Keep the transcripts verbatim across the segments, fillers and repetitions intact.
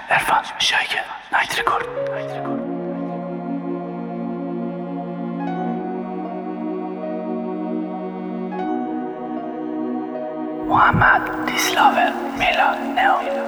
عرفان شایگه نایت رکورد. محمد دیسلاور میلاد نو.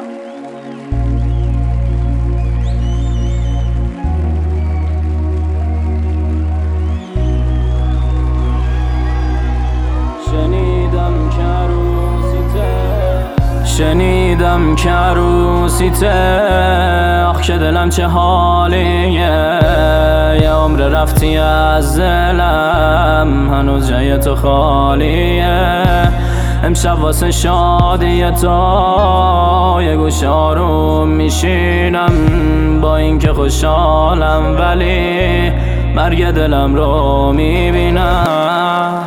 شنیدم که عروسیته، آخ که دلم چه حالیه، یه عمر رفتی از دلم، هنوز جای تو خالیه. امشب واسه شادی تو یه گوش آروم میشینم، با اینکه خوشحالم ولی مرگ دلم رو میبینم.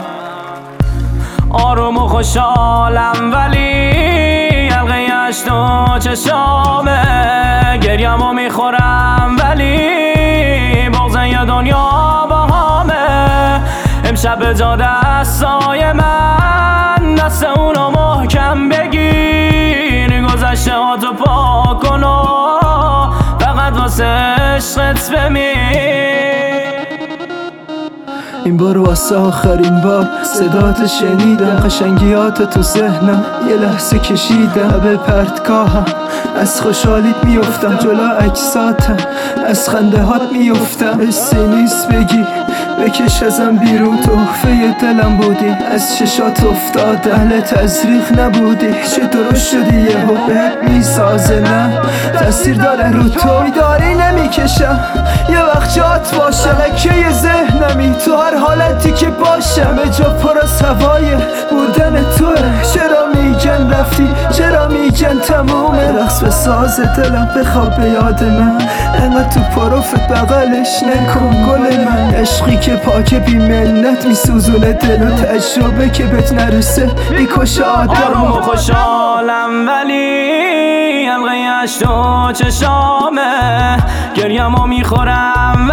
آروم و خوشحالم ولی تو چشامه، گریم و میخورم ولی بغض یه دنیا با همه. امشب به جا دستای من، دست اونو محکم بگیر، گذشته ها تو پاک کن و فقط واسه عشقت بمیر. این بار واسه آخرین بار صدات شنیدم، قشنگیات تو ذهنم یه لحظه کشیدم. به پرتگاهم از خوشحالیت میفتم، جلو عکساتم از خنده هات میفتم. حسی نیست بگی بکش ازم بیرون، تحفه دلم بودی از چشات افتاد، اهل تزریق نبودی چه درست شدی یه بهت میسازه، نه تاثیر داره رو تو داری نمیکشم. یه وقت جات باشه لکه ذهنمی، تو هر حالتی که باشم جا پر از هوای بودن توه. چرا میگن رفتی، چرا میگن تمومه، رقص به ساز دلم بخواب به یاد من، انقدر تو پروفت بغلش نکن گل من. عشقی که پاک بی منت میسوزونه دل و تجربه که بهت نرسه میکشه آدم. آروم و خوشحالم ولی حلقه اشتو چشامه، گریم و میخورم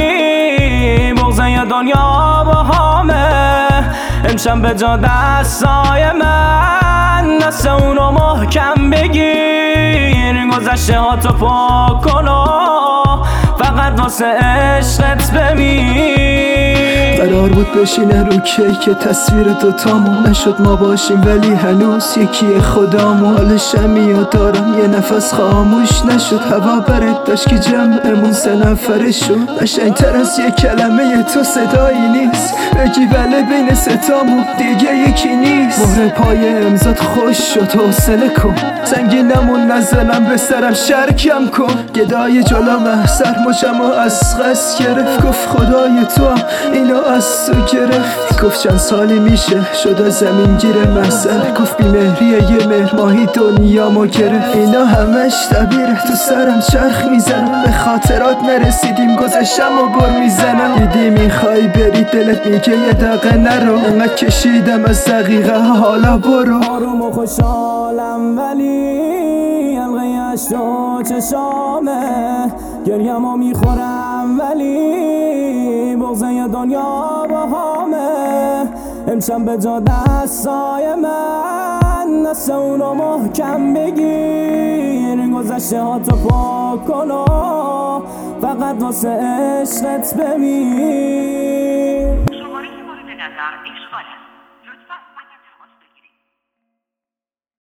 ولی بغض یه دنیا با همه. امشب به جا دستای من، دست اونو محکم بگیر، گذشته ها تو پاک کن و فقط واسه عشقت بمیر. قرار بود بشینه رو کیک تصویر دوتامون، نشد ما باشیم ولی هنوز یکی خدامون. حال شمیو دارم یه نفس خاموش نشد، هوا برد داشت که جمعمون سه نفره شد. قشنگتر از یه کلمه تو صدایی نیست، بگی بله بین ستامون دیگه یکی نیست. مهر پای امضات خوش شد حوصله کن، سنگینمون نزنم به سرم شرکم کن. گدای جلو محسر مجم و از غس گرفت، گفت خدای تو هم اینو از تو گرفت. گفت چند سالی میشه شد از زمین گیره محضر، گفت بیمهریه یه مهر ماهی دنیامو گرفت. اینا همش تعبیره تو سرم چرخ میزنم، به خاطرات نرسیدیم گذشتم و بر میزنم. دیدی میخوای بری دلت میگه یه دقیقه نرو، انقدر کشیدم از دقیقه حالا برو. آروم و خوشحالم ولی حلقه اشتو چشامه، گریم و میخورم ولی بغض یه دنیا با همه. امشب به جا دستای من، دست اونو محکم بگیر، گذشته ها تو پاک کن و فقط واسه عشقت بمیر.